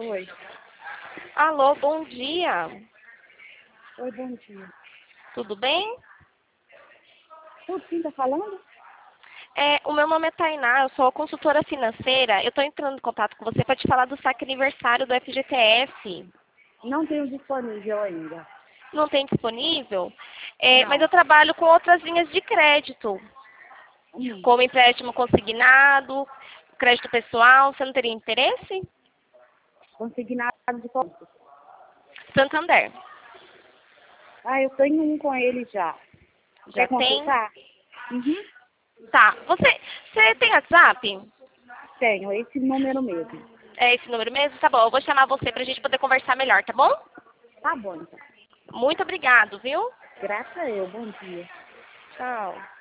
Oi. Alô, bom dia. Oi, bom dia. Tudo bem? O quem tá falando? O meu nome é Tainá, eu sou consultora financeira. Eu estou entrando em contato com você para te falar do saque aniversário do FGTS. Não tenho disponível ainda. Não tem disponível? Mas Não. eu trabalho com outras linhas de crédito, Hum. como empréstimo consignado, crédito pessoal. Você não teria interesse? Consignado de pontos. Santander. Ah, eu tenho um com ele já. Já Quer tem? consultar? Uhum. Tá. Você tem WhatsApp? Tenho, esse número mesmo. É esse número mesmo? Tá bom, eu vou chamar você para a gente poder conversar melhor, tá bom? Tá bom, então. Muito obrigado, viu? Graças a eu. Bom dia. Tchau.